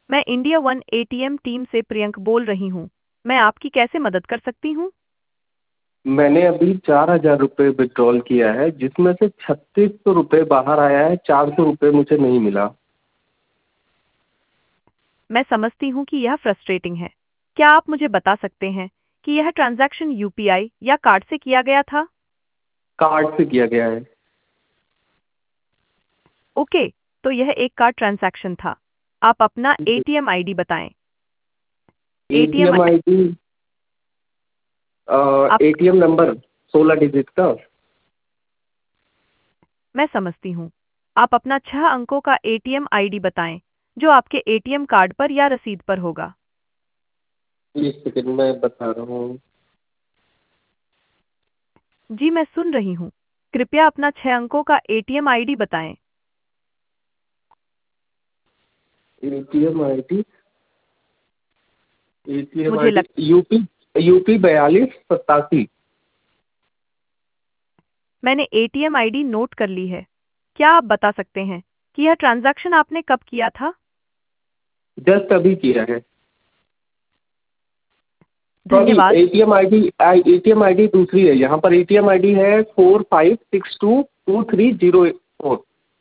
मैं India one ATM team से प्रियंक बोल रही हूँ। मैं आपकी कैसे मदद कर सकती हूँ? मैंने अभी 4,000 रुपये विड्रॉल किया है, जिसमें से 3600 रुपये बाहर आया है, 400 रुपये मुझे नहीं मिला। मैं समझती हूँ कि यह फ्रस्ट्रेटिंग है। क्या आप मुझे बता सकते हैं कि यह ट्रांजैक्शन यूपीआई या कार्ड से किया गया था? कार्ड से किया गया है। ओके, तो यह एक कार्ड ट्रांजैक्शन था। आप अपना एटीएम आईडी बताएं। एटीएम एटीएम आईडी, आप एटीएम नंबर 16 डिजिट का। मैं समझती हूँ। आप अपना 6 अंकों का एटीएम आईडी बताएं, जो आपके एटीएम कार्ड पर या रसीद पर होगा। एक सेकंड में बता रहा हूँ। जी, मैं सुन रही हूँ। कृपया अपना 6 अंकों का एटीएम आईडी बताएं। एटीएम आईडी, एटीएम मुझे आईडी लग यूपी यूपी 4287। मैंने एटीएम आईडी नोट कर ली है। क्या आप बता सकते हैं कि यह ट्रांजैक्शन आपने कब किया था? जस्ट अभी किया है। सॉरी, धन्यवाद। एटीएम आईडी दूसरी है। यहाँ पर एटीएम आईडी है 45622304।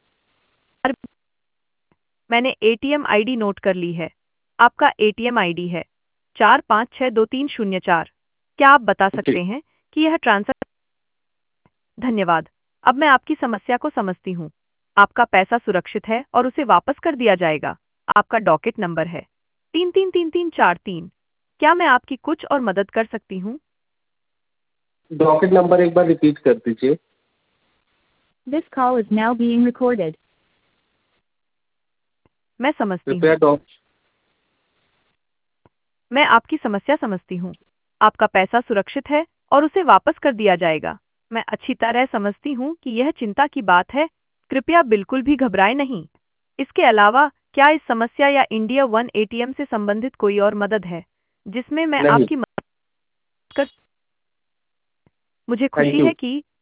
मैंने एटीएम आईडी नोट कर ली है। आपका एटीएम आईडी है 45622304। क्या आप बता जी। सकते हैं कि यह ट्रांजैक्शन? धन्यवाद। अब मैं आपकी समस्या को समझती हूँ। आपका पैसा सुरक्षित है और उसे वापस कर दिया जाएगा। आपका डॉकेट नंबर है 333343। क्या मैं आपकी कुछ और मदद कर सकती हूँ? डॉकेट नंबर एक बार रिपीट कर दीजिए। This call is now being recorded. मैं समझती कृपया हूँ। डॉक मैं आपकी समस्या समझती हूँ। आपका पैसा सुरक्षित है और उसे वापस कर दिया जाएगा। मैं अच्छी तरह समझती हूँ कि यह चिंता की बात है। कृपया बिल्कुल भी घबराएं नहीं। इसके अलावा, क्या इस समस्या या इंडिया वन एटीएम से संबंधित कोई और मदद है जिसमें मैं नहीं। आपकी मदद कर? मुझे थैंक खुशी यू। है कि